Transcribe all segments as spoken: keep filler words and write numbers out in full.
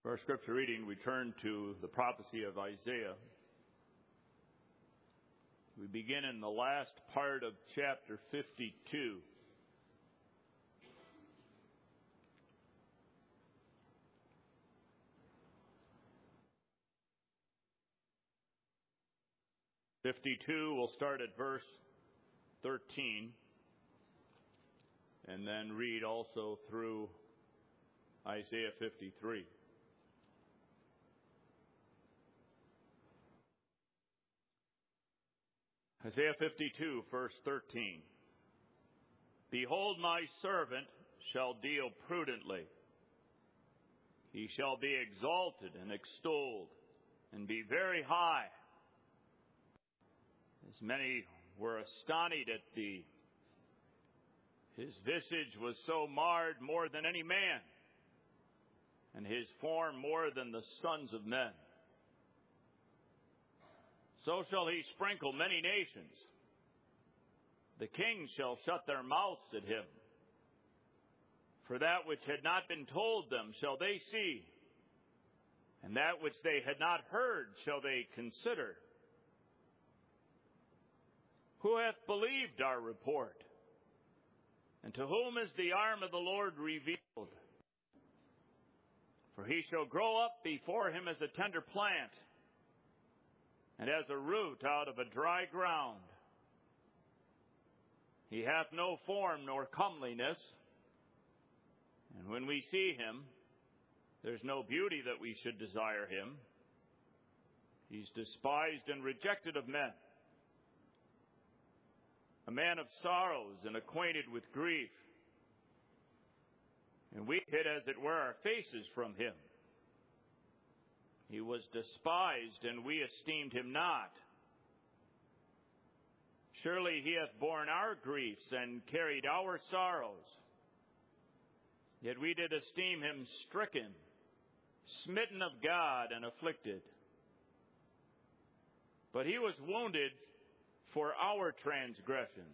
For our scripture reading, we turn to the prophecy of Isaiah. We begin in the last part of chapter fifty-two. fifty-two, we'll start at verse thirteen, and then read also through Isaiah fifty-three. Isaiah fifty-two, verse thirteen. Behold, my servant shall deal prudently. He shall be exalted and extolled, and be very high. As many were astonished at thee. His visage was so marred more than any man, and his form more than the sons of men. So shall he sprinkle many nations. The kings shall shut their mouths at him. For that which had not been told them shall they see, and that which they had not heard shall they consider. Who hath believed our report? And to whom is the arm of the Lord revealed? For he shall grow up before him as a tender plant, and as a root out of a dry ground. He hath no form nor comeliness, and when we see him, there's no beauty that we should desire him. He's despised and rejected of men, a man of sorrows and acquainted with grief. And we hid, as it were, our faces from him. He was despised, and we esteemed him not. Surely he hath borne our griefs and carried our sorrows. Yet we did esteem him stricken, smitten of God, and afflicted. But he was wounded for our transgressions.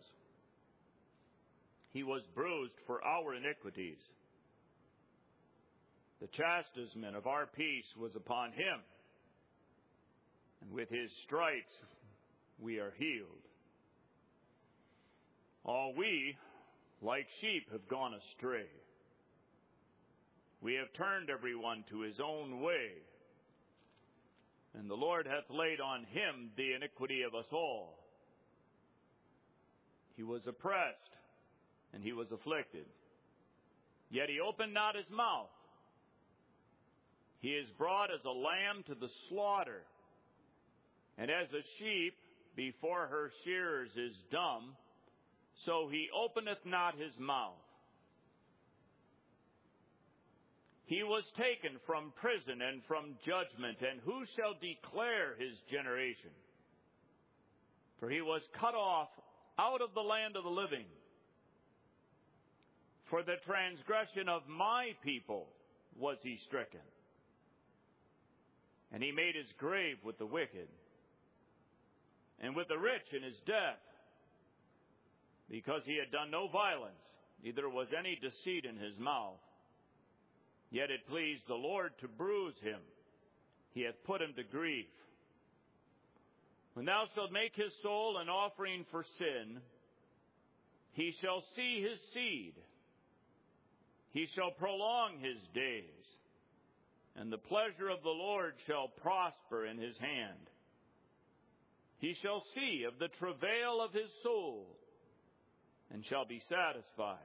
He was bruised for our iniquities. The chastisement of our peace was upon him, and with his stripes we are healed. All we, like sheep, have gone astray. We have turned everyone to his own way, and the Lord hath laid on him the iniquity of us all. He was oppressed, and he was afflicted, yet he opened not his mouth. He is brought as a lamb to the slaughter, and as a sheep before her shearers is dumb, so he openeth not his mouth. He was taken from prison and from judgment, and who shall declare his generation? For he was cut off out of the land of the living. For the transgression of my people was he stricken. And he made his grave with the wicked, and with the rich in his death, because he had done no violence, neither was any deceit in his mouth. Yet it pleased the Lord to bruise him. He hath put him to grief. When thou shalt make his soul an offering for sin, he shall see his seed. He shall prolong his days, and the pleasure of the Lord shall prosper in his hand. He shall see of the travail of his soul, and shall be satisfied.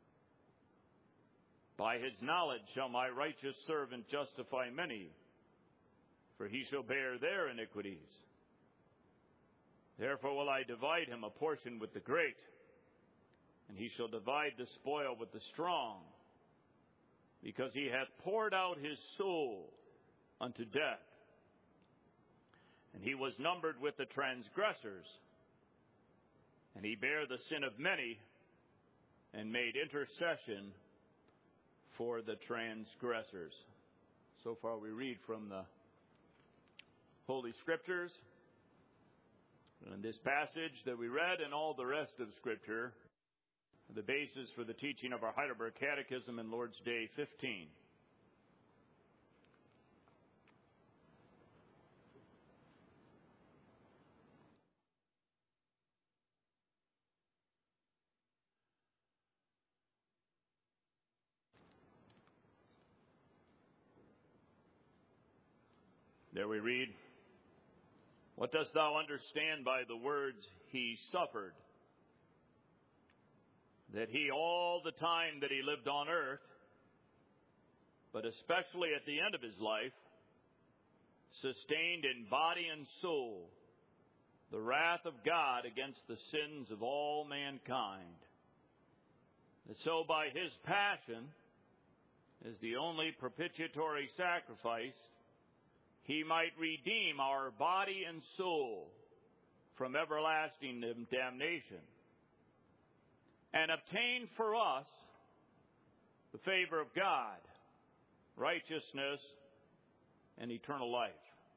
By his knowledge shall my righteous servant justify many, for he shall bear their iniquities. Therefore will I divide him a portion with the great, and he shall divide the spoil with the strong, because he hath poured out his soul unto death. And he was numbered with the transgressors, and he bare the sin of many, and made intercession for the transgressors. So far we read from the Holy Scriptures. And this passage that we read and all the rest of Scripture are the basis for the teaching of our Heidelberg Catechism in Lord's Day fifteen. There we read, "What dost thou understand by the words, he suffered? That he all the time that he lived on earth, but especially at the end of his life, sustained in body and soul the wrath of God against the sins of all mankind. That so by his passion, as the only propitiatory sacrifice, he might redeem our body and soul from everlasting damnation, and obtain for us the favor of God, righteousness, and eternal life."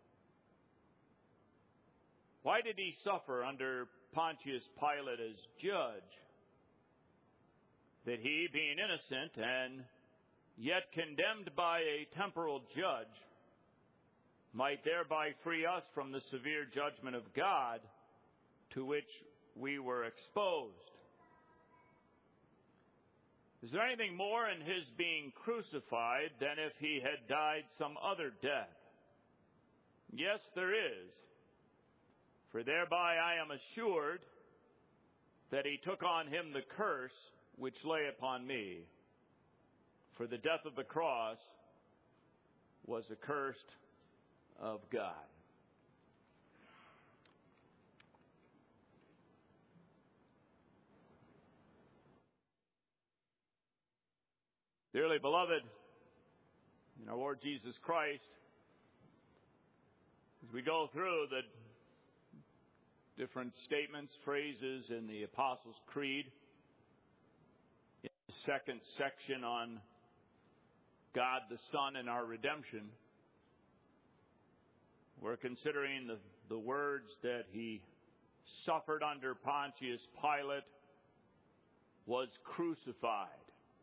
Why did he suffer under Pontius Pilate as judge? That he, being innocent and yet condemned by a temporal judge, might thereby free us from the severe judgment of God to which we were exposed. Is there anything more in his being crucified than if he had died some other death? Yes, there is. For thereby I am assured that he took on him the curse which lay upon me. For the death of the cross was accursed of God. Dearly beloved, in our Lord Jesus Christ, as we go through the different statements, phrases in the Apostles' Creed, in the second section on God the Son and our redemption, we're considering the, the words that he suffered under Pontius Pilate, was crucified.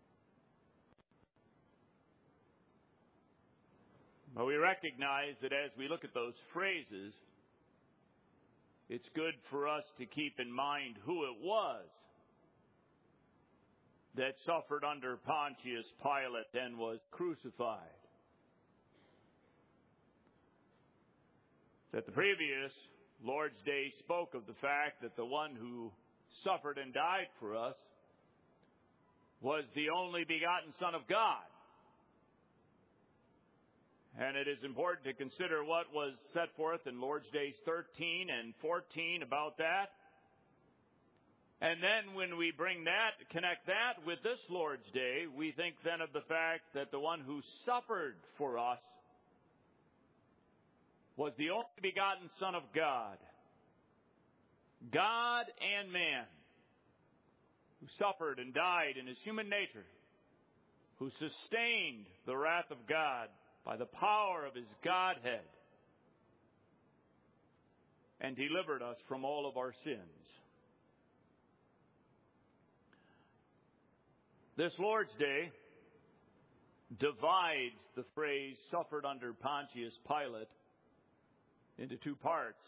But we recognize that as we look at those phrases, it's good for us to keep in mind who it was that suffered under Pontius Pilate and was crucified. That the previous Lord's Day spoke of the fact that the one who suffered and died for us was the only begotten Son of God. And it is important to consider what was set forth in Lord's Days thirteen and fourteen about that. And then when we bring that, connect that with this Lord's Day, we think then of the fact that the one who suffered for us was the only begotten Son of God, God and man, who suffered and died in his human nature, who sustained the wrath of God by the power of his Godhead, and delivered us from all of our sins. This Lord's Day divides the phrase "suffered under Pontius Pilate" into two parts.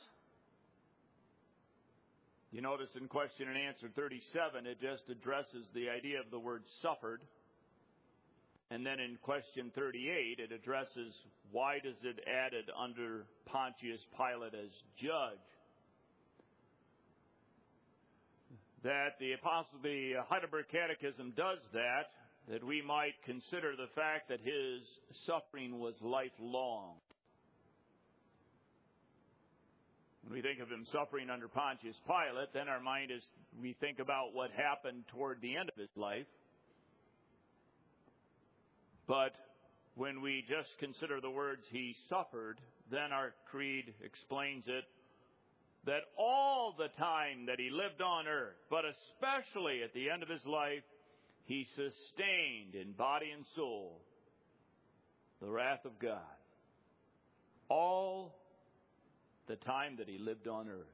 You notice in question and answer thirty-seven, it just addresses the idea of the word "suffered." And then in question thirty-eight, it addresses why does it added under Pontius Pilate as judge. That the Apostle, the Heidelberg Catechism does that, that we might consider the fact that his suffering was lifelong. When we think of him suffering under Pontius Pilate, then our mind is, we think about what happened toward the end of his life. But when we just consider the words "he suffered," then our creed explains it, that all the time that he lived on earth, but especially at the end of his life, he sustained in body and soul the wrath of God. All the time that he lived on earth.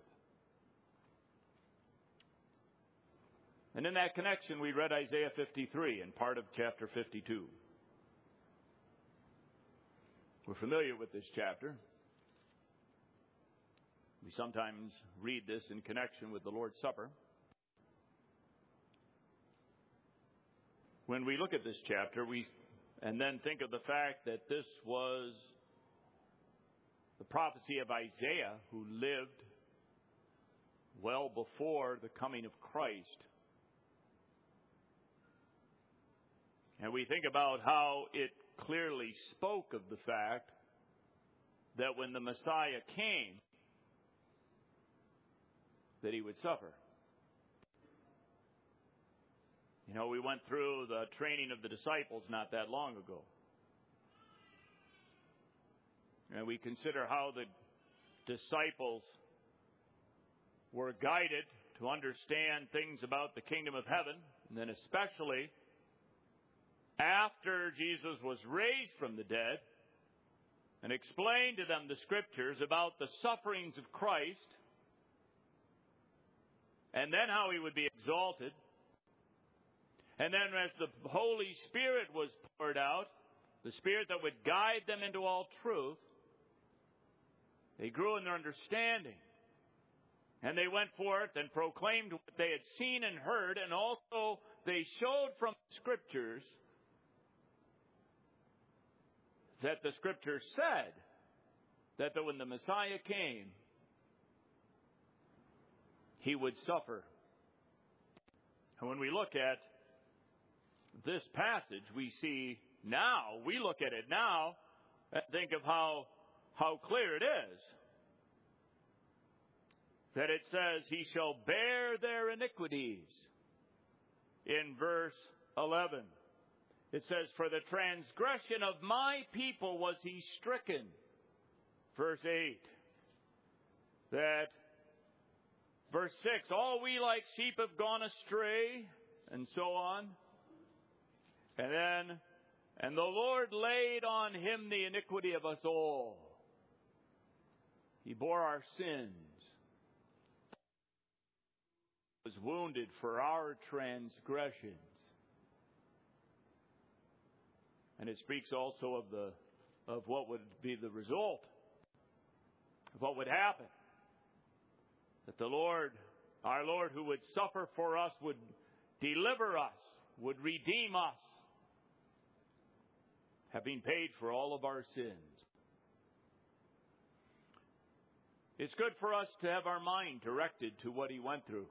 And in that connection, we read Isaiah fifty-three and part of chapter fifty-two. We're familiar with this chapter. We sometimes read this in connection with the Lord's Supper. When we look at this chapter, we and then think of the fact that this was the prophecy of Isaiah, who lived well before the coming of Christ. And we think about how it clearly spoke of the fact that when the Messiah came, that he would suffer. You know, we went through the training of the disciples not that long ago. And we consider how the disciples were guided to understand things about the kingdom of heaven, and then especially after Jesus was raised from the dead and explained to them the scriptures about the sufferings of Christ, and then how he would be exalted. And then as the Holy Spirit was poured out, the Spirit that would guide them into all truth, they grew in their understanding. And they went forth and proclaimed what they had seen and heard, and also they showed from the Scriptures that the Scriptures said that when the Messiah came, he would suffer. And when we look at this passage, we see now, we look at it now, and think of how, how clear it is. That it says, he shall bear their iniquities. In verse eleven, it says, for the transgression of my people was he stricken. Verse eight, that verse six, all we like sheep have gone astray, and so on. And then, and the Lord laid on him the iniquity of us all. He bore our sins. He was wounded for our transgressions. And it speaks also of the of what would be the result, of what would happen. That the Lord, our Lord, who would suffer for us, would deliver us, would redeem us, having paid for all of our sins. It's good for us to have our mind directed to what he went through.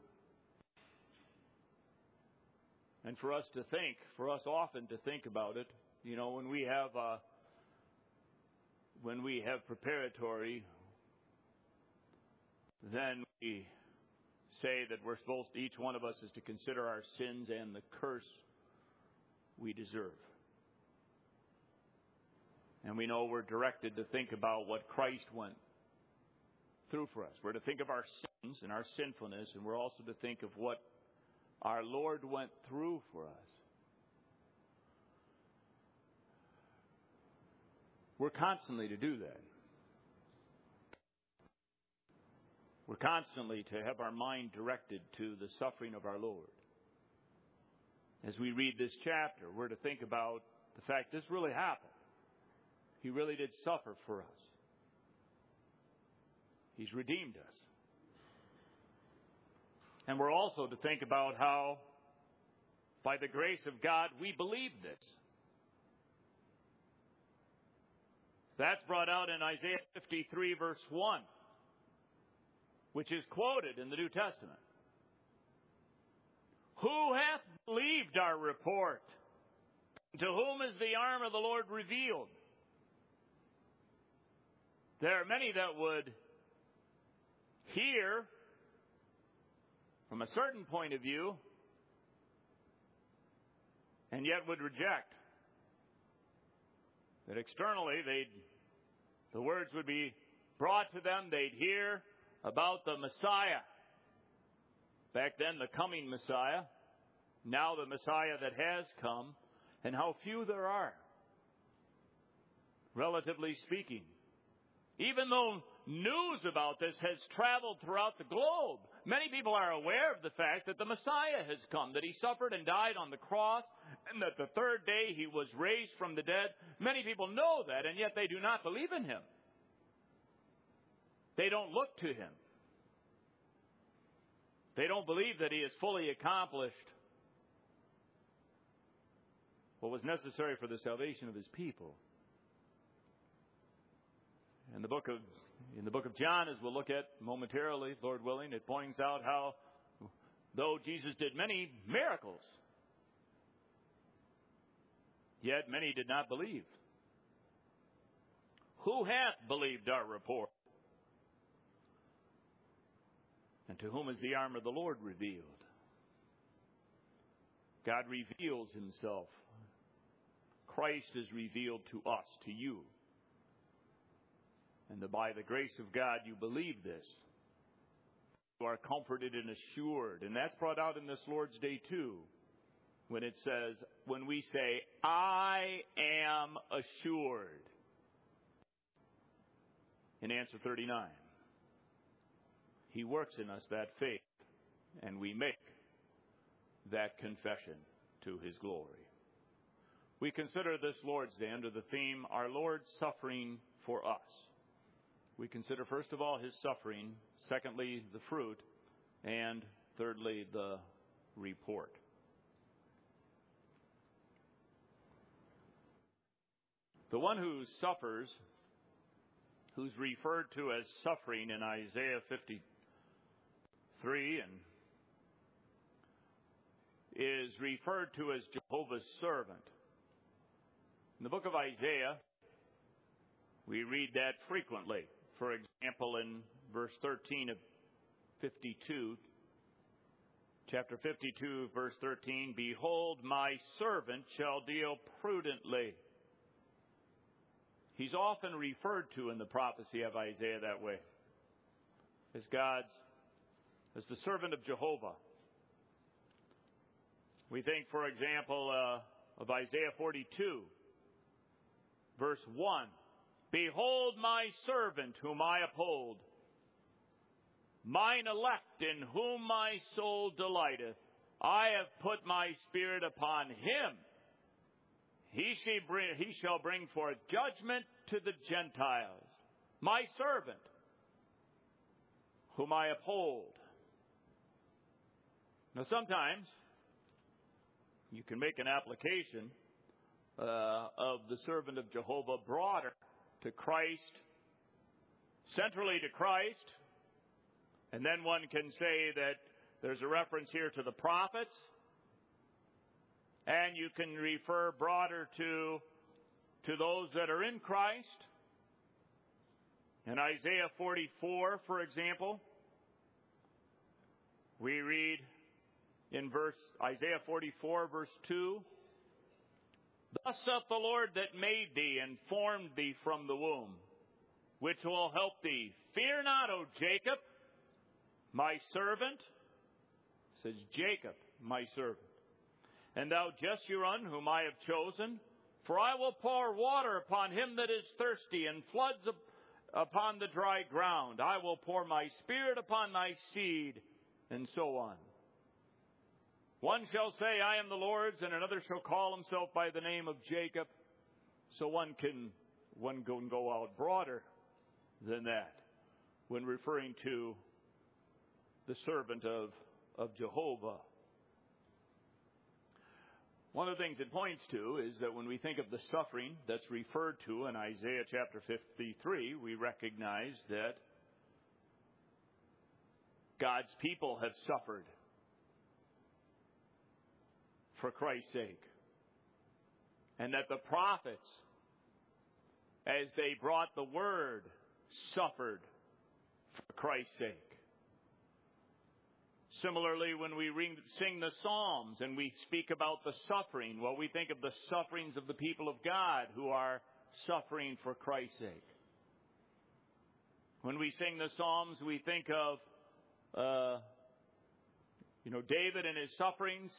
And for us to think, for us often to think about it. You know, when we have uh, when we have preparatory, then we say that we're supposed to, each one of us is to consider our sins and the curse we deserve. And we know we're directed to think about what Christ went through for us. We're to think of our sins and our sinfulness, and we're also to think of what our Lord went through for us. We're constantly to do that. We're constantly to have our mind directed to the suffering of our Lord. As we read this chapter, we're to think about the fact this really happened. He really did suffer for us. He's redeemed us. And we're also to think about how, by the grace of God, we believe this. That's brought out in Isaiah fifty-three, verse one, which is quoted in the New Testament. Who hath believed our report? To whom is the arm of the Lord revealed? There are many that would hear from a certain point of view and yet would reject. That externally, they'd, the words would be brought to them. They'd hear about the Messiah. Back then, the coming Messiah. Now the Messiah that has come. And how few there are, relatively speaking. Even though news about this has traveled throughout the globe, many people are aware of the fact that the Messiah has come, that he suffered and died on the cross, and that the third day he was raised from the dead. Many people know that, and yet they do not believe in him. They don't look to him. They don't believe that he has fully accomplished what was necessary for the salvation of his people. In the book of in the book of John, as we'll look at momentarily, Lord willing, it points out how though Jesus did many miracles, yet many did not believe. Who hath believed our report? And to whom is the arm of the Lord revealed? God reveals himself. Christ is revealed to us, to you. And that by the grace of God you believe this. You are comforted and assured. And that's brought out in this Lord's Day too. When it says, when we say, I am assured. In answer thirty-nine. He works in us that faith. And we make that confession to his glory. We consider this Lord's Day under the theme, Our Lord Suffering for Us. We consider, first of all, his suffering, secondly, the fruit, and thirdly, the report. The one who suffers, who's referred to as suffering in Isaiah fifty-three, and is referred to as Jehovah's servant. In the book of Isaiah, we read that frequently. For example, in verse thirteen of fifty-two, chapter fifty-two, verse thirteen, Behold, my servant shall deal prudently. He's often referred to in the prophecy of Isaiah that way. As God's, as the servant of Jehovah. We think, for example, uh, of Isaiah forty-two, verse one. Behold my servant whom I uphold, mine elect in whom my soul delighteth. I have put my spirit upon him. He shall bring forth judgment to the Gentiles. My servant whom I uphold. Now sometimes you can make an application uh, of the servant of Jehovah broader to Christ, centrally to Christ, and then one can say that there's a reference here to the prophets, and you can refer broader to, to those that are in Christ. In Isaiah forty-four, for example, we read in verse Isaiah forty-four, verse two, Thus saith the Lord that made thee and formed thee from the womb, which will help thee. Fear not, O Jacob, my servant. It says Jacob, my servant. And thou Jeshurun, whom I have chosen, for I will pour water upon him that is thirsty, and floods upon the dry ground. I will pour my spirit upon thy seed, and so on. One shall say, I am the Lord's, and another shall call himself by the name of Jacob. So one can, one can go out broader than that when referring to the servant of, of Jehovah. One of the things it points to is that when we think of the suffering that's referred to in Isaiah chapter fifty-three, we recognize that God's people have suffered for Christ's sake. And that the prophets, as they brought the word, suffered for Christ's sake. Similarly, when we sing the Psalms and we speak about the suffering, well, we think of the sufferings of the people of God who are suffering for Christ's sake. When we sing the Psalms, we think of, uh, you know, David and his sufferings,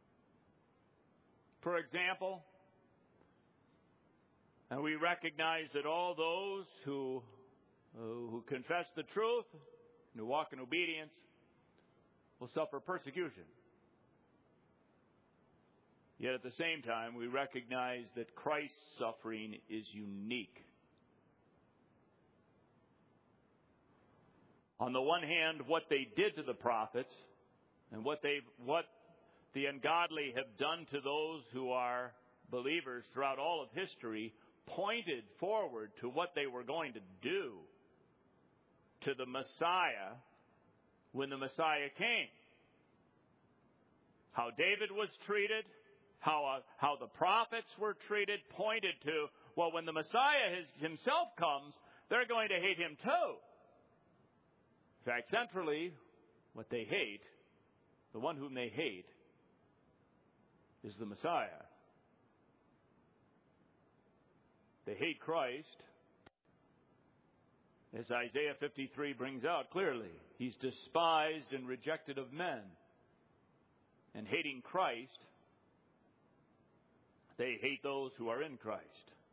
for example. And we recognize that all those who, uh, who confess the truth and who walk in obedience will suffer persecution. Yet at the same time, we recognize that Christ's suffering is unique. On the one hand, what they did to the prophets and what they what the ungodly have done to those who are believers throughout all of history pointed forward to what they were going to do to the Messiah when the Messiah came. How David was treated, how, uh, how the prophets were treated, pointed to, well, when the Messiah his, himself comes, they're going to hate him too. In fact, centrally, what they hate, the one whom they hate, is the Messiah. They hate Christ, as Isaiah fifty-three brings out clearly. He's despised and rejected of men. And hating Christ, they hate those who are in Christ.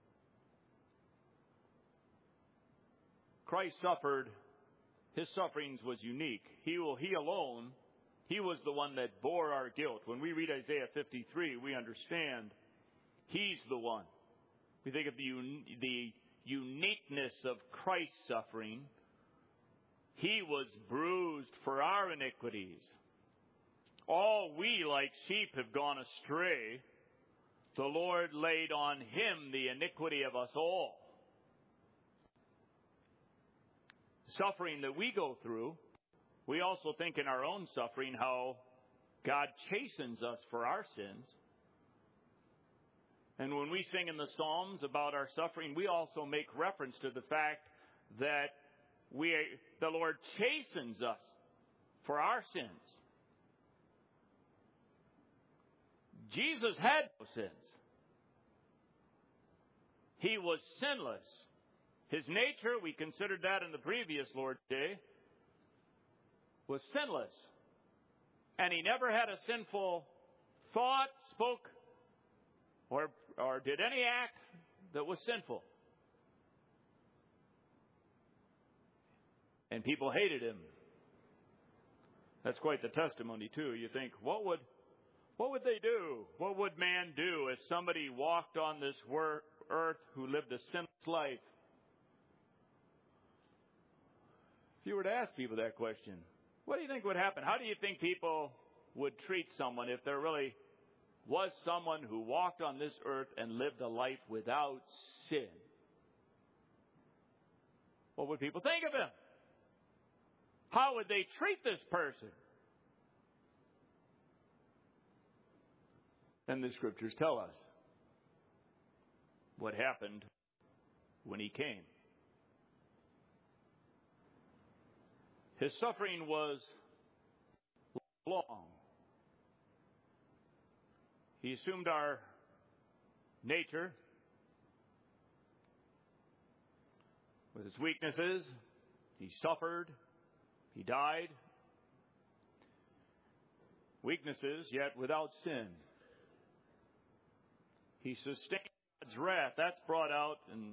Christ suffered. His sufferings was unique. He will, he alone, he was the one that bore our guilt. When we read Isaiah fifty-three, we understand he's the one. We think of the, the uniqueness of Christ's suffering. He was bruised for our iniquities. All we like sheep have gone astray. The Lord laid on him the iniquity of us all. Suffering that we go through, we also think in our own suffering how God chastens us for our sins. And when we sing in the Psalms about our suffering, we also make reference to the fact that we, the Lord chastens us for our sins. Jesus had no sins. He was sinless. His nature, we considered that in the previous Lord's Day, was sinless. And he never had a sinful thought, spoke, or, or did any act that was sinful. And people hated him. That's quite the testimony, too. You think, what would, what would they do? What would man do if somebody walked on this wor- earth who lived a sinless life? If you were to ask people that question, what do you think would happen? How do you think people would treat someone if there really was someone who walked on this earth and lived a life without sin? What would people think of him? How would they treat this person? And the scriptures tell us what happened when he came. His suffering was long. He assumed our nature with its weaknesses. He suffered. He died. Weaknesses, yet without sin. He sustained God's wrath. That's brought out in,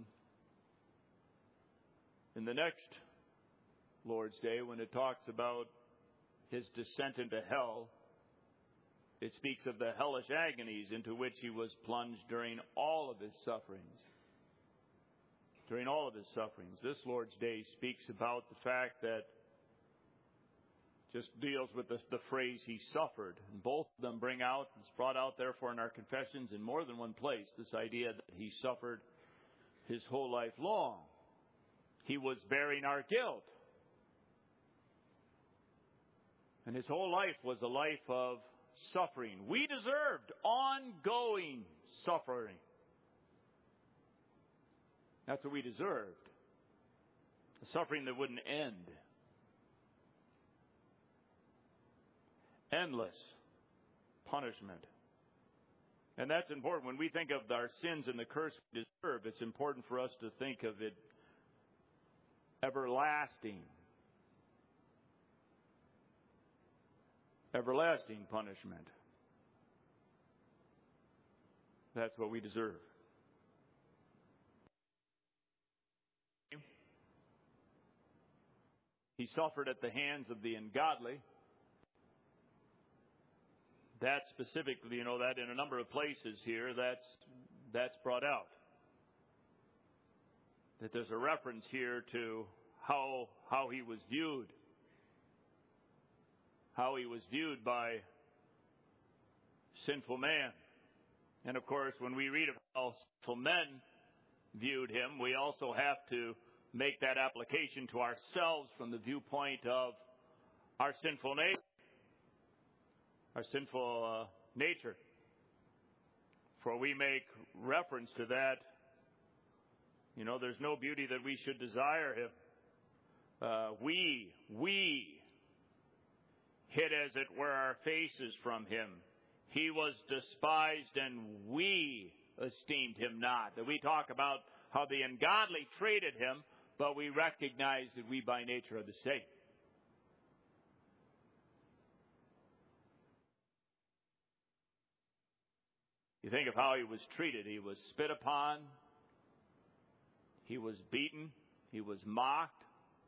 in the next Lord's Day when it talks about his descent into hell. It speaks of the hellish agonies into which he was plunged during all of his sufferings. During all of his sufferings. This Lord's Day speaks about the fact that just deals with the, the phrase he suffered. And both of them bring out, it's brought out therefore in our confessions in more than one place, this idea that he suffered his whole life long. He was bearing our guilt. And his whole life was a life of suffering. We deserved ongoing suffering. That's what we deserved. A suffering that wouldn't end. Endless punishment. And that's important. When we think of our sins and the curse we deserve, it's important for us to think of it everlasting. Everlasting punishment. That's what we deserve. He suffered at the hands of the ungodly. That specifically, you know, that in a number of places here, that's that's brought out. That there's a reference here to how how he was viewed. How he was viewed by sinful man. And of course, when we read of how sinful men viewed him, we also have to make that application to ourselves from the viewpoint of our sinful nature. Our sinful uh, nature. For we make reference to that. You know, there's no beauty that we should desire him. Uh, we, we hid, as it were, our faces from him. He was despised, and we esteemed him not. That we talk about how the ungodly treated him, but we recognize that we by nature are the same. You think of how he was treated. He was spit upon. He was beaten. He was mocked.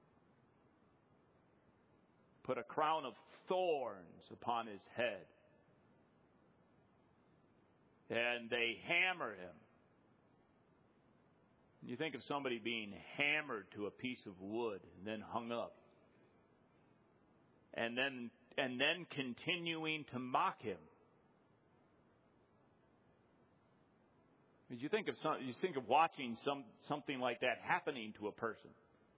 Put a crown of thorns upon his head. And they hammer him. You think of somebody being hammered to a piece of wood and then hung up. And then and then continuing to mock him. You think of some, you think of watching some something like that happening to a person.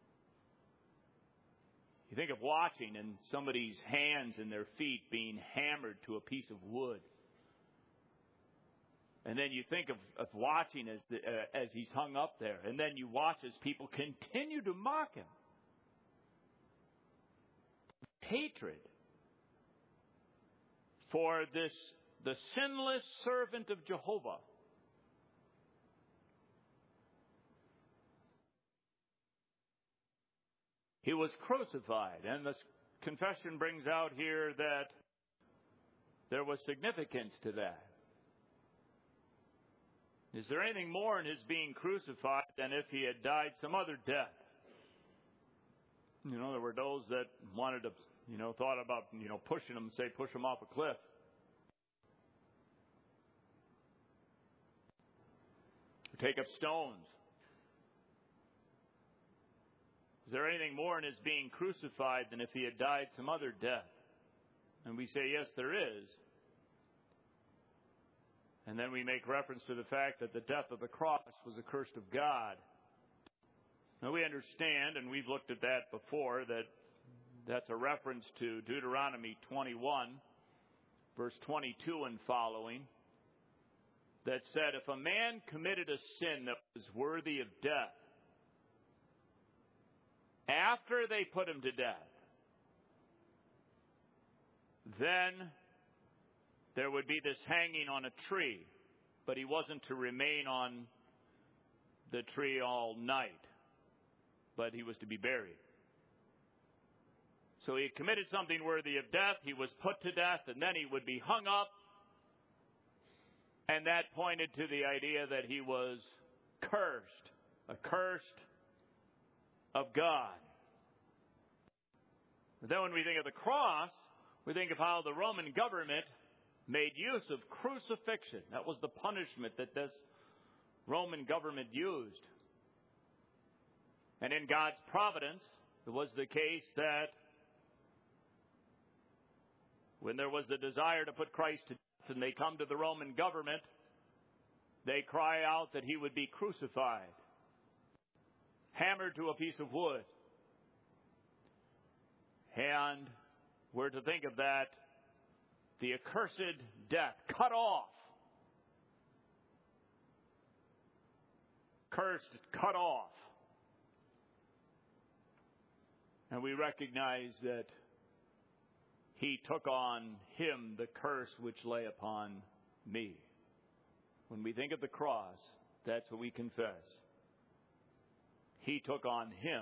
You think of watching and somebody's hands and their feet being hammered to a piece of wood. And then you think of, of watching as the, uh, as he's hung up there. And then you watch as people continue to mock him. Hatred for this, the sinless servant of Jehovah. He was crucified, and the confession brings out here that there was significance to that. Is there anything more in his being crucified than if he had died some other death? You know, there were those that wanted to, you know, thought about, you know, pushing him, say, push him off a cliff. Or take up stones. Is there anything more in his being crucified than if he had died some other death? And we say, yes, there is. And then we make reference to the fact that the death of the cross was accursed of God. Now we understand, and we've looked at that before, that that's a reference to Deuteronomy twenty-one, verse twenty-two and following, that said, if a man committed a sin that was worthy of death, after they put him to death, then there would be this hanging on a tree, but he wasn't to remain on the tree all night, but he was to be buried. So he had committed something worthy of death, he was put to death, and then he would be hung up, and that pointed to the idea that he was cursed, accursed of God. But then when we think of the cross, we think of how the Roman government made use of crucifixion. That was the punishment that this Roman government used. And in God's providence, it was the case that when there was the desire to put Christ to death and they come to the Roman government, they cry out that he would be crucified, hammered to a piece of wood. And we're to think of that, the accursed death, cut off. Cursed, cut off. And we recognize that he took on him the curse which lay upon me. When we think of the cross, that's what we confess. He took on him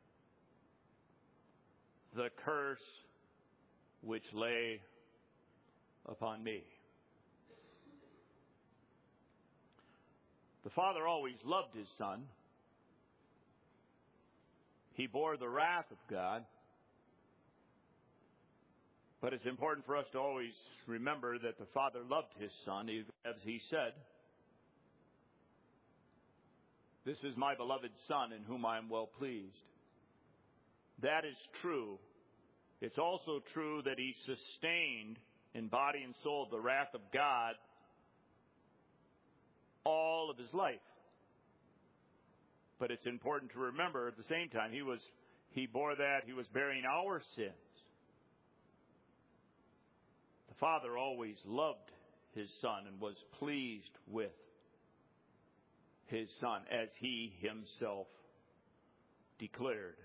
the curse which lay upon me. The Father always loved his Son. He bore the wrath of God. But it's important for us to always remember that the Father loved his Son, as he said, "This is my beloved Son, in whom I am well pleased." That is true. It's also true that he sustained in body and soul the wrath of God all of his life. But it's important to remember at the same time, he was he bore that, he was bearing our sins. The Father always loved his Son and was pleased with his Son, as he himself declared.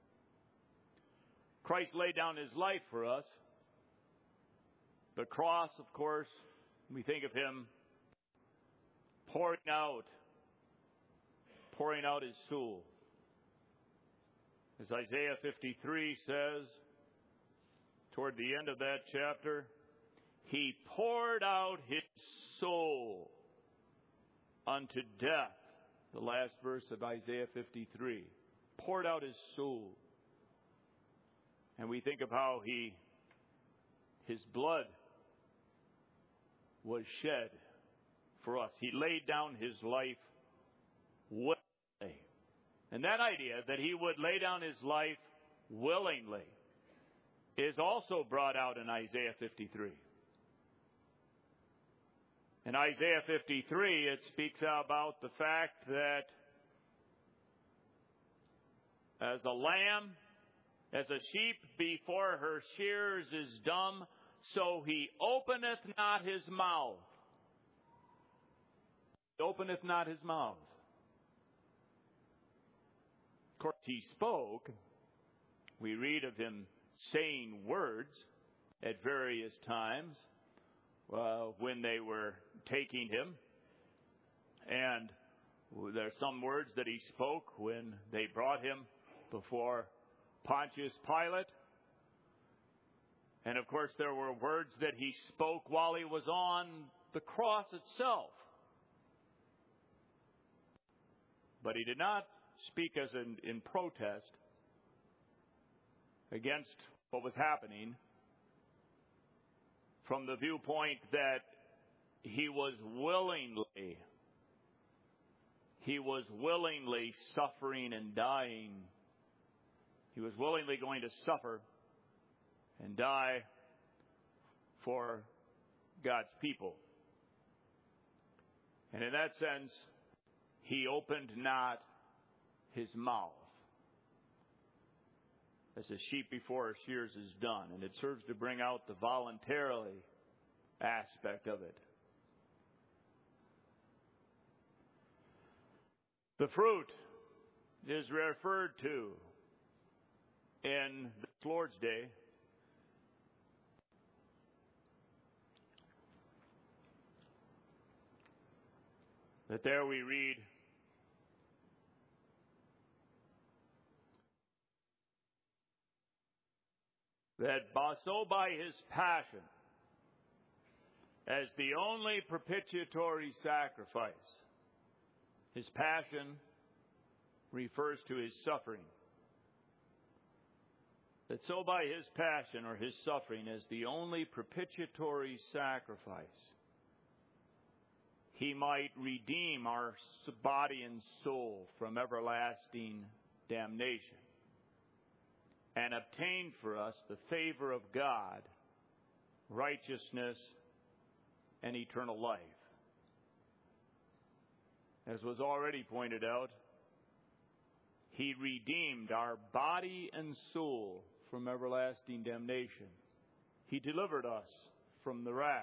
Christ laid down his life for us. The cross, of course, we think of him pouring out, pouring out his soul. As Isaiah fifty-three says, toward the end of that chapter, he poured out his soul unto death. The last verse of Isaiah fifty-three. Poured out his soul. And we think of how he, his blood was shed for us. He laid down his life willingly. And that idea that he would lay down his life willingly is also brought out in Isaiah fifty-three. In Isaiah fifty-three, it speaks about the fact that as a lamb, as a sheep before her shears is dumb, so he openeth not his mouth. He openeth not his mouth. Of course, he spoke. We read of him saying words at various times uh, when they were taking him. And there's some words that he spoke when they brought him before Pontius Pilate. And of course, there were words that he spoke while he was on the cross itself. But he did not speak as in, in protest against what was happening from the viewpoint that he was willingly, he was willingly suffering and dying. He was willingly going to suffer and die for God's people. And in that sense, he opened not his mouth, as a sheep before her shears is done. And it serves to bring out the voluntarily aspect of it. The fruit is referred to in this Lord's Day that there we read that by, so by his passion, as the only propitiatory sacrifice, his passion refers to his suffering. That so by his passion or his suffering as the only propitiatory sacrifice, he might redeem our body and soul from everlasting damnation and obtain for us the favor of God, righteousness, and eternal life. As was already pointed out, he redeemed our body and soul from everlasting damnation. He delivered us from the wrath.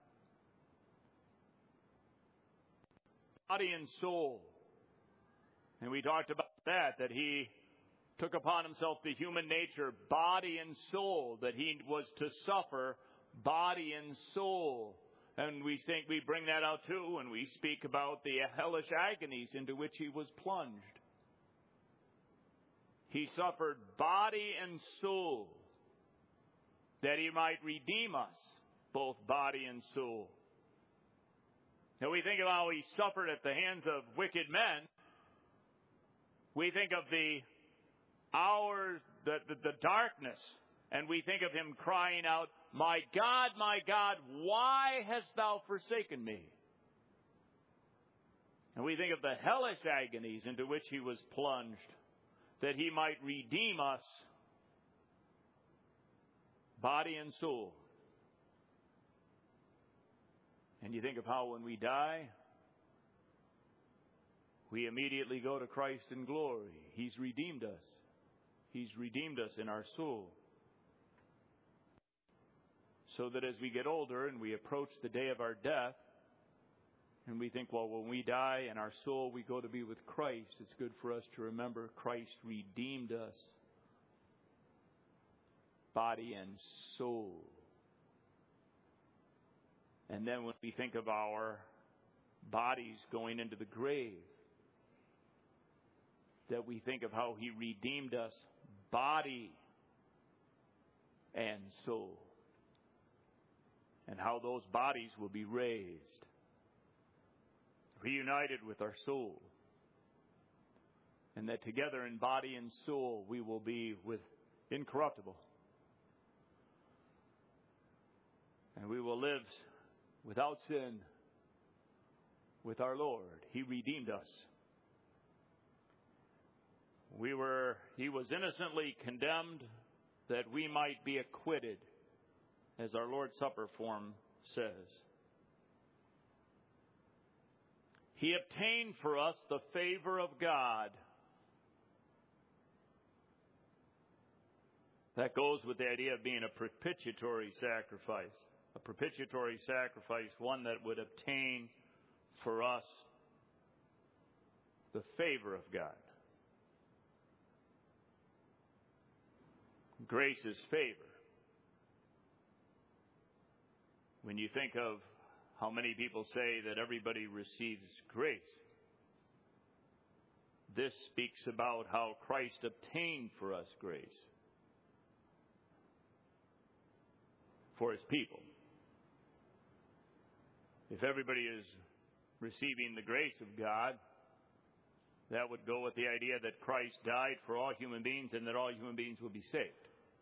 Body and soul. And we talked about that, that he took upon himself the human nature, body and soul, that he was to suffer body and soul. And we think we bring that out too when we speak about the hellish agonies into which he was plunged. He suffered body and soul that he might redeem us, both body and soul. Now we think of how he suffered at the hands of wicked men. We think of the hours, the, the, the darkness, and we think of him crying out, "My God, my God, why hast thou forsaken me?" And we think of the hellish agonies into which he was plunged, that he might redeem us, body and soul. And you think of how when we die, we immediately go to Christ in glory. He's redeemed us. He's redeemed us in our soul. So that as we get older and we approach the day of our death, and we think, well, when we die in our soul we go to be with Christ, it's good for us to remember Christ redeemed us, body and soul. And then when we think of our bodies going into the grave, that we think of how He redeemed us, body and soul, and how those bodies will be raised, reunited with our soul, and that together in body and soul we will be with incorruptible, and we will live without sin with our Lord. He redeemed us. We were, He was innocently condemned that we might be acquitted, as our Lord's Supper form says. He obtained for us the favor of God. That goes with the idea of being a propitiatory sacrifice. A propitiatory sacrifice, one that would obtain for us the favor of God. Grace is favor. When you think of how many people say that everybody receives grace, this speaks about how Christ obtained for us grace for His people. If everybody is receiving the grace of God, that would go with the idea that Christ died for all human beings and that all human beings will be saved.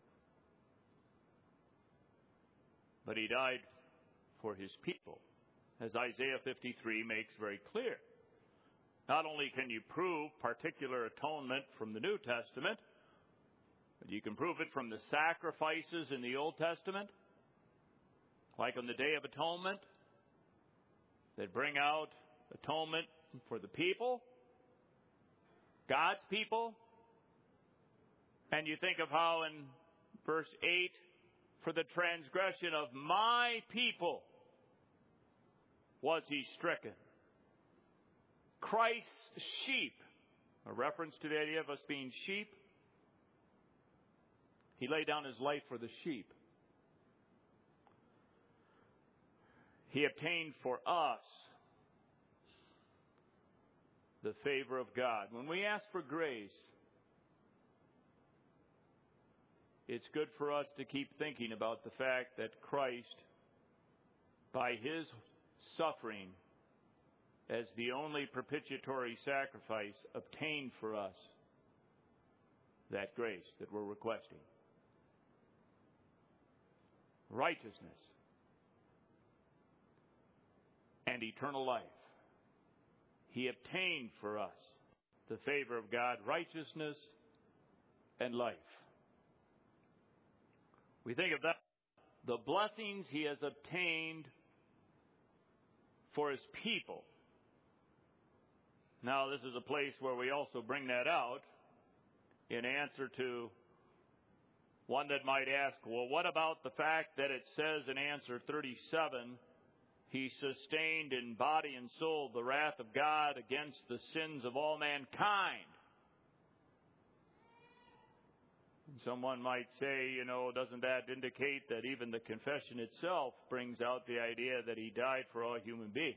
But He died for His people, as Isaiah fifty-three makes very clear. Not only can you prove particular atonement from the New Testament, but you can prove it from the sacrifices in the Old Testament, like on the Day of Atonement, that bring out atonement for the people, God's people. And you think of how in verse eight, for the transgression of my people was He stricken. Christ's sheep, a reference to the idea of us being sheep. He laid down His life for the sheep. He obtained for us the favor of God. When we ask for grace, it's good for us to keep thinking about the fact that Christ, by His suffering as the only propitiatory sacrifice, obtained for us that grace that we're requesting. Righteousness and eternal life. He obtained for us the favor of God, righteousness and life. We think of that, the blessings He has obtained for His people. Now, this is a place where we also bring that out in answer to one that might ask, well, what about the fact that it says in answer thirty-seven, He sustained in body and soul the wrath of God against the sins of all mankind? Someone might say, you know, doesn't that indicate that even the confession itself brings out the idea that He died for all human beings?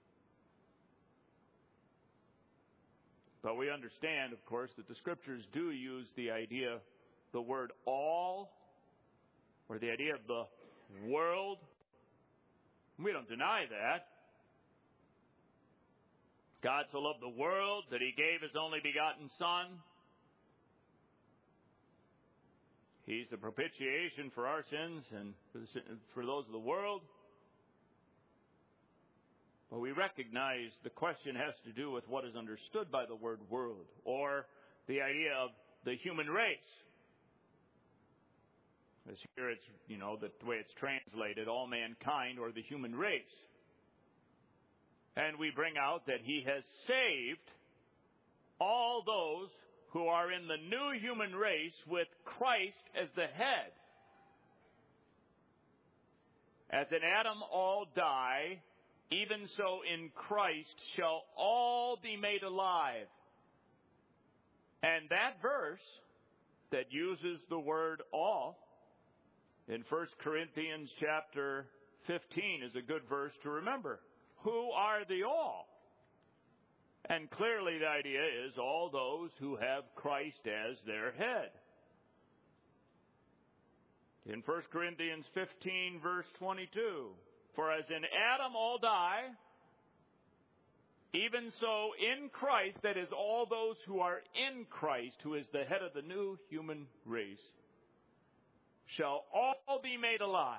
But we understand, of course, that the Scriptures do use the idea, the word all, or the idea of the world. We don't deny that. God so loved the world that He gave His only begotten Son. He's the propitiation for our sins and for those of the world. But we recognize the question has to do with what is understood by the word world, or the idea of the human race. As here it's, you know, the way it's translated, all mankind, or the human race. And we bring out that He has saved all those who are in the new human race with Christ as the head. As in Adam all die, even so in Christ shall all be made alive. And that verse that uses the word all in First Corinthians chapter fifteen is a good verse to remember. Who are the all? And clearly the idea is all those who have Christ as their head. In First Corinthians fifteen, verse twenty-two, for as in Adam all die, even so in Christ, that is, all those who are in Christ, who is the head of the new human race, shall all be made alive.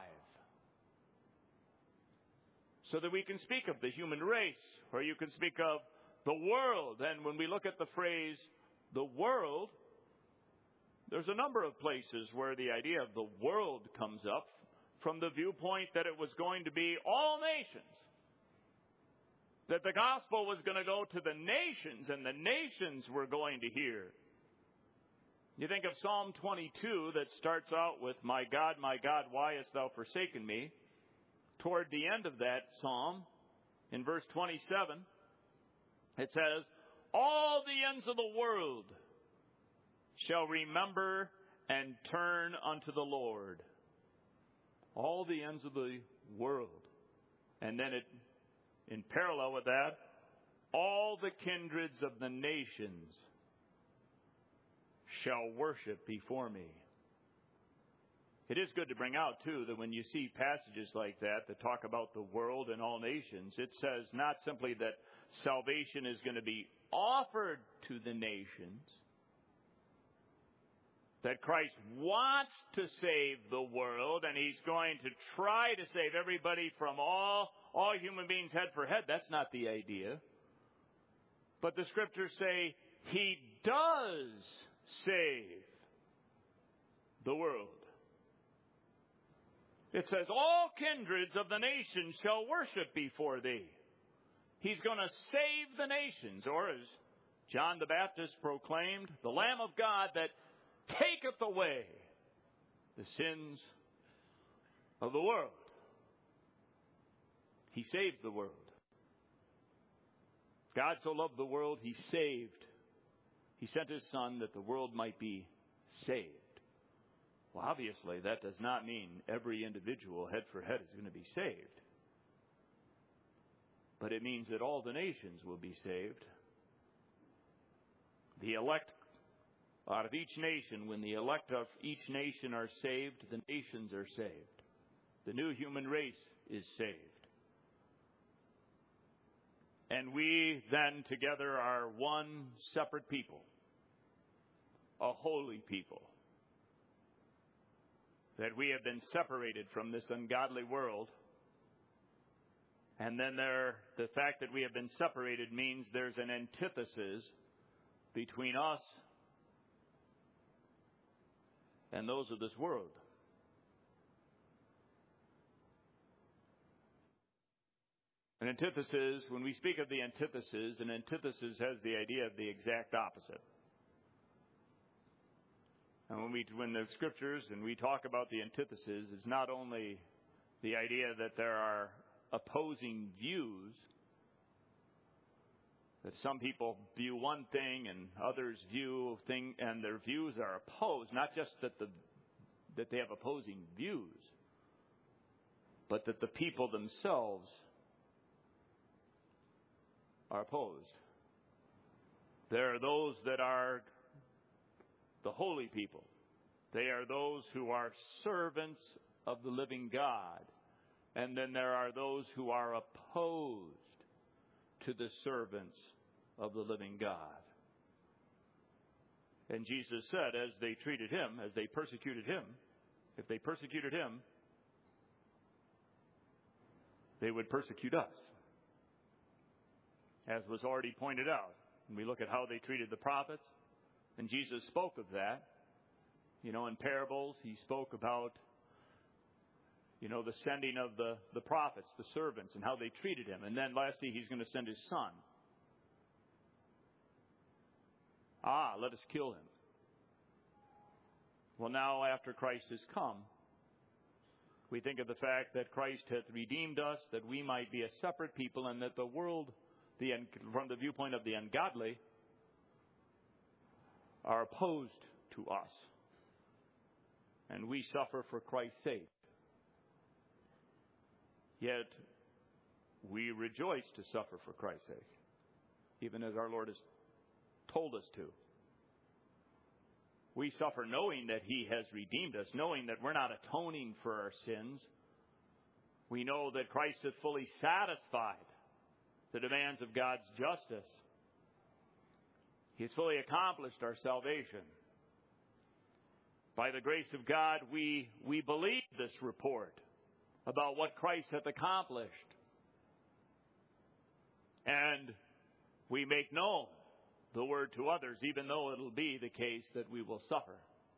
So that we can speak of the human race, or you can speak of the world. And when we look at the phrase, the world, there's a number of places where the idea of the world comes up from the viewpoint that it was going to be all nations. That the gospel was going to go to the nations, and the nations were going to hear. You think of Psalm twenty-two that starts out with, my God, my God, why hast thou forsaken me? Toward the end of that psalm, in verse twenty-seven, it says, all the ends of the world shall remember and turn unto the Lord. All the ends of the world. And then it, in parallel with that, all the kindreds of the nations shall worship before me. It is good to bring out, too, that when you see passages like that that talk about the world and all nations, it says not simply that salvation is going to be offered to the nations, that Christ wants to save the world, and he's going to try to save everybody from all, all human beings head for head. That's not the idea. But the scriptures say he does save the world. It says, all kindreds of the nations shall worship before thee. He's going to save the nations, or as John the Baptist proclaimed, the Lamb of God that taketh away the sins of the world. He saves the world. God so loved the world, he saved. He sent his Son that the world might be saved. Well, obviously, that does not mean every individual head for head is going to be saved. But it means that all the nations will be saved. The elect out of each nation, when the elect of each nation are saved, the nations are saved. The new human race is saved. And we then together are one separate people, a holy people. That we have been separated from this ungodly world. And then there, the fact that we have been separated means there's an antithesis between us and those of this world. An antithesis, when we speak of the antithesis, an antithesis has the idea of the exact opposite. And when we, when the scriptures and we talk about the antithesis, it's not only the idea that there are opposing views, that some people view one thing and others view thing, and their views are opposed. Not just that the that they have opposing views, but that the people themselves are opposed. There are those that are the holy people. They are those who are servants of the living God. And then there are those who are opposed to the servants of the living God. And Jesus said, as they treated him, as they persecuted him, if they persecuted him, they would persecute us. As was already pointed out. And we look at how they treated the prophets. And Jesus spoke of that. You know, in parables, he spoke about, you know, the sending of the, the prophets, the servants, and how they treated him. And then lastly, he's going to send his Son. Ah, let us kill him. Well, now after Christ has come, we think of the fact that Christ hath redeemed us, that we might be a separate people, and that the world, the from the viewpoint of the ungodly, are opposed to us. And we suffer for Christ's sake. Yet, we rejoice to suffer for Christ's sake, even as our Lord has told us to. We suffer knowing that He has redeemed us, knowing that we're not atoning for our sins. We know that Christ has fully satisfied the demands of God's justice. He has fully accomplished our salvation. By the grace of God, we, we believe this report about what Christ hath accomplished. And we make known the word to others, even though it'll be the case that we will suffer.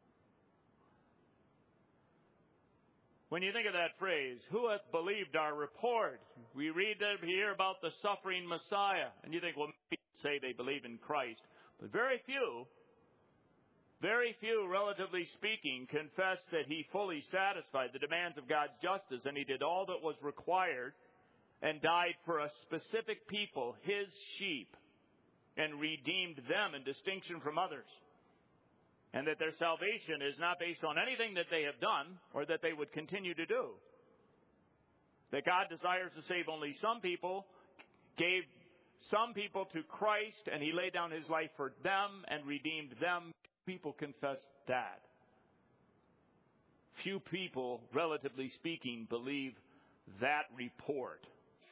When you think of that phrase, who hath believed our report? We read here about the suffering Messiah. And you think, well, people say they believe in Christ. But very few, very few, relatively speaking, confess that He fully satisfied the demands of God's justice, and He did all that was required and died for a specific people, His sheep, and redeemed them in distinction from others. And that their salvation is not based on anything that they have done or that they would continue to do. That God desires to save only some people, gave some people to Christ, and He laid down His life for them and redeemed them. People confess that. Few people, relatively speaking, believe that report.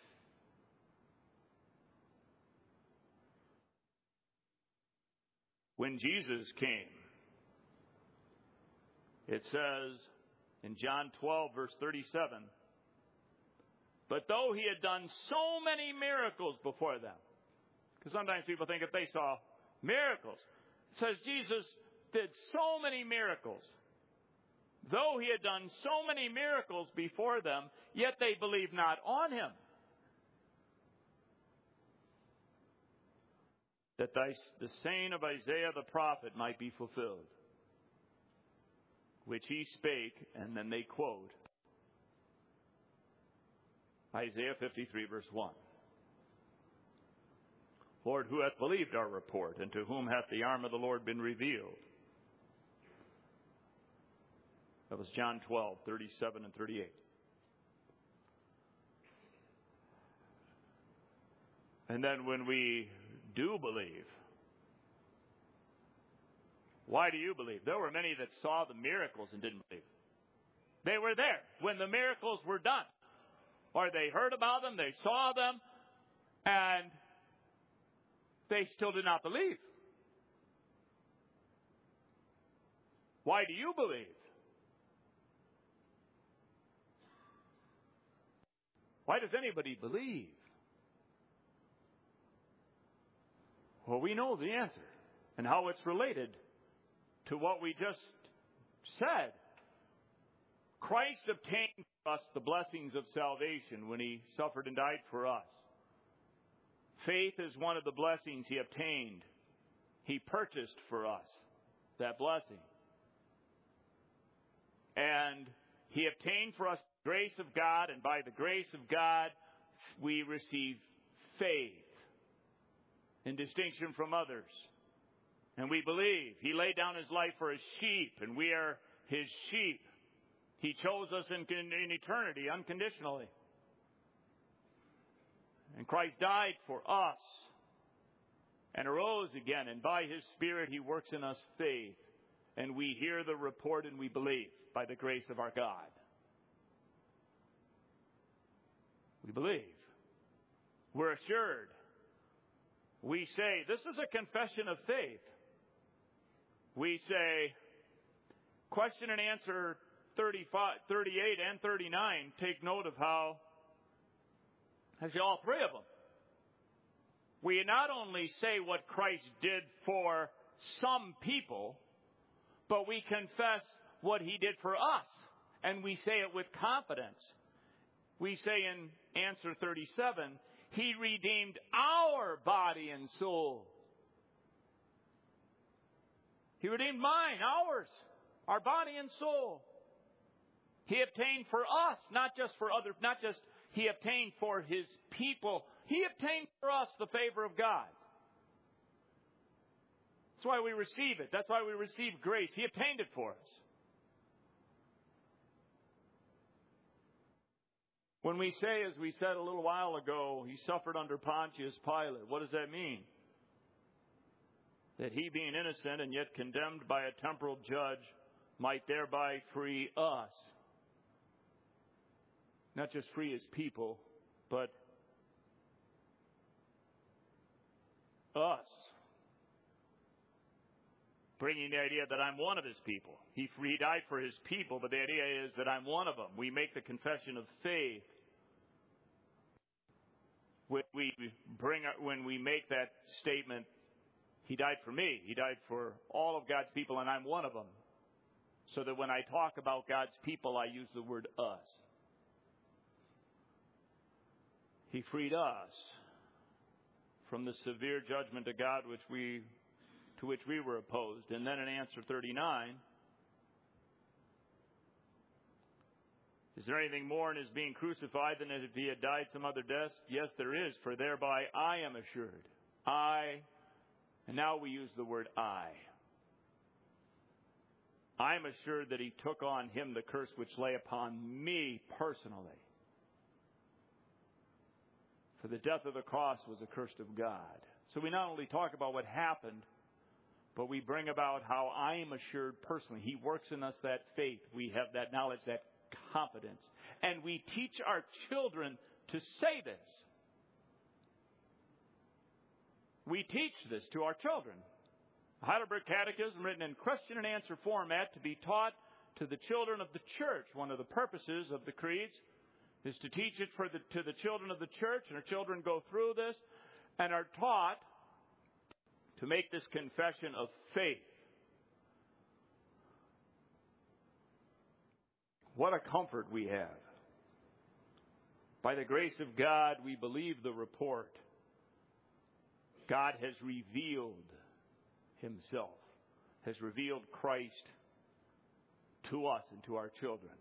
When Jesus came, it says in John twelve, verse thirty-seven, but though He had done so many miracles before them, because sometimes people think if they saw miracles, it says Jesus did so many miracles. Though He had done so many miracles before them, yet they believed not on Him. That the saying of Isaiah the prophet might be fulfilled, which he spake, and then they quote Isaiah fifty-three, verse one. Lord, who hath believed our report, and to whom hath the arm of the Lord been revealed? That was John twelve, thirty-seven and thirty-eight. And then when we do believe, why do you believe? There were many that saw the miracles and didn't believe. They were there when the miracles were done. Or they heard about them, they saw them, and they still did not believe. Why do you believe? Why does anybody believe? Well, we know the answer and how it's related to what we just said. Christ obtained for us the blessings of salvation when He suffered and died for us. Faith is one of the blessings He obtained. He purchased for us that blessing. And He obtained for us the grace of God, and by the grace of God, we receive faith in distinction from others. And we believe He laid down His life for His sheep, and we are His sheep. He chose us in, in eternity unconditionally. And Christ died for us and arose again, and by His Spirit He works in us faith. And we hear the report and we believe by the grace of our God. We believe. We're assured. We say, this is a confession of faith. We say, question and answer thirty-five, thirty-eight and thirty-nine, take note of how, actually all three of them, we not only say what Christ did for some people, but we confess what He did for us, and we say it with confidence. We say in answer thirty-seven, He redeemed our body and soul. He redeemed mine, ours, our body and soul. He obtained for us, not just for other, not just He obtained for His people. He obtained for us the favor of God. That's why we receive it. That's why we receive grace. He obtained it for us. When we say, as we said a little while ago, He suffered under Pontius Pilate, what does that mean? That He, being innocent and yet condemned by a temporal judge, might thereby free us. Not just free His people, but us. Bringing the idea that I'm one of His people. He, he died for His people, but the idea is that I'm one of them. We make the confession of faith. When we bring, when we make that statement, He died for me. He died for all of God's people, and I'm one of them. So that when I talk about God's people, I use the word us. He freed us from the severe judgment of God which we, to which we were opposed. And then in answer thirty-nine, is there anything more in His being crucified than if He had died some other death? Yes, there is, for thereby I am assured. I, and now we use the word I. I am assured that He took on Him the curse which lay upon me personally. For the death of the cross was accursed of God. So we not only talk about what happened, but we bring about how I am assured personally. He works in us that faith. We have that knowledge, that confidence. And we teach our children to say this. We teach this to our children. The Heidelberg Catechism, written in question and answer format, to be taught to the children of the church. One of the purposes of the creeds is to teach it for the, to the children of the church, and our children go through this and are taught to make this confession of faith. What a comfort we have. By the grace of God, we believe the report. God has revealed Himself, has revealed Christ to us and to our children.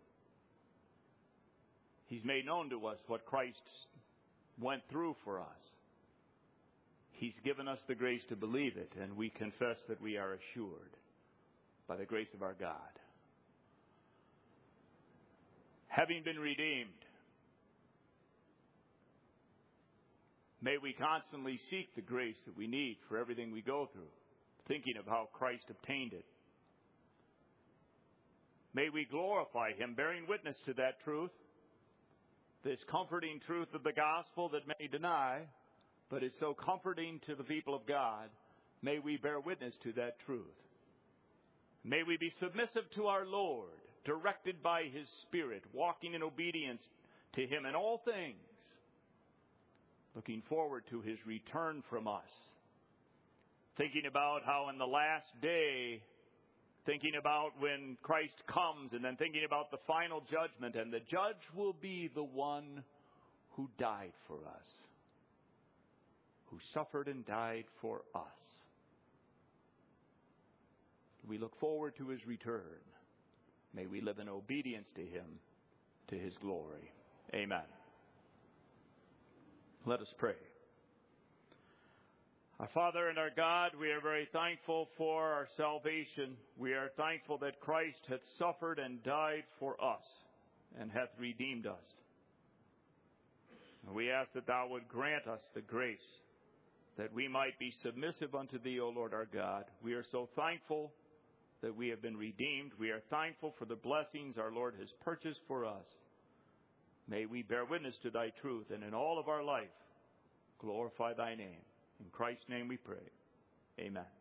He's made known to us what Christ went through for us. He's given us the grace to believe it, and we confess that we are assured by the grace of our God. Having been redeemed, may we constantly seek the grace that we need for everything we go through, thinking of how Christ obtained it. May we glorify Him, bearing witness to that truth, this comforting truth of the gospel that many deny, but is so comforting to the people of God. May we bear witness to that truth. May we be submissive to our Lord, directed by His Spirit, walking in obedience to Him in all things, looking forward to His return from us, thinking about how in the last day, thinking about when Christ comes, and then thinking about the final judgment, and the judge will be the one who died for us, who suffered and died for us. We look forward to His return. May we live in obedience to Him, to His glory. Amen. Let us pray. Our Father and our God, we are very thankful for our salvation. We are thankful that Christ hath suffered and died for us and hath redeemed us. And we ask that Thou would grant us the grace that we might be submissive unto Thee, O Lord our God. We are so thankful that we have been redeemed. We are thankful for the blessings our Lord has purchased for us. May we bear witness to Thy truth, and in all of our life glorify Thy name. In Christ's name we pray. Amen.